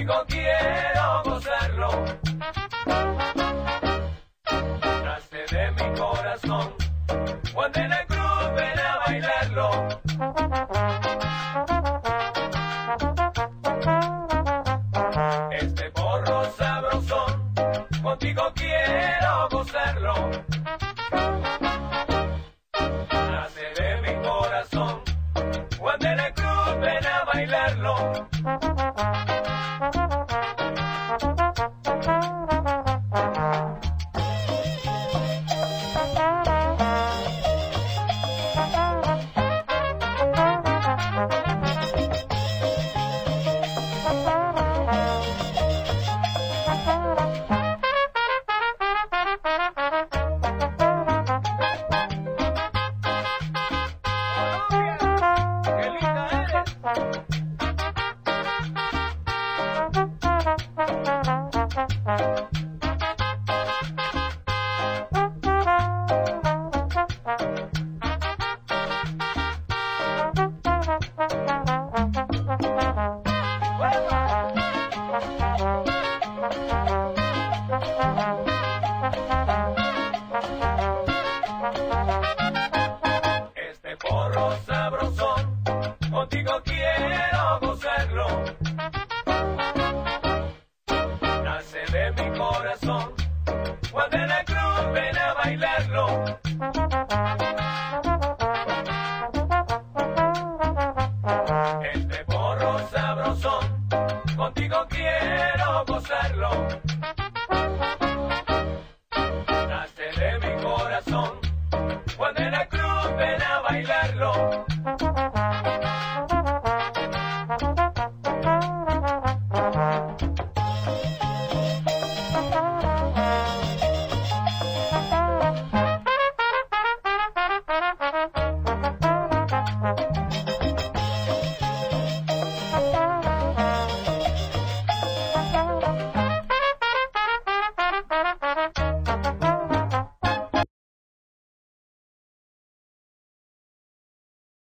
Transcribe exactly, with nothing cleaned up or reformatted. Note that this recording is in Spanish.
contigo quiero gozarlo. Nace de mi corazón, Juan de la Cruz, ven a bailarlo. Este porro sabrosón, contigo quiero gozarlo. Nace de mi corazón, Juan de la Cruz, ven a bailarlo. Este porro sabrosón, contigo quiero gozarlo. Nace de mi corazón, Juan de la Cruz, ven a bailarlo. Este porro sabrosón, contigo quiero gozarlo. Nace de mi corazón, Juan de la Cruz, ven a bailarlo.